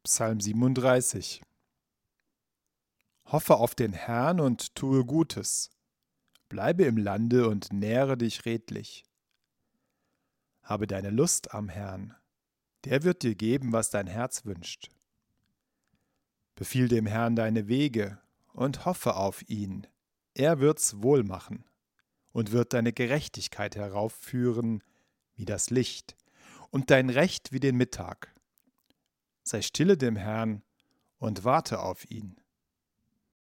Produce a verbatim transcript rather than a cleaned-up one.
Psalm siebenunddreißig. Hoffe auf den Herrn und tue Gutes. Bleibe im Lande und nähre dich redlich. Habe deine Lust am Herrn. Der wird dir geben, was dein Herz wünscht. Befiehl dem Herrn deine Wege und hoffe auf ihn. Er wird's wohl machen und wird deine Gerechtigkeit heraufführen wie das Licht und dein Recht wie den Mittag. Sei stille dem Herrn und warte auf ihn.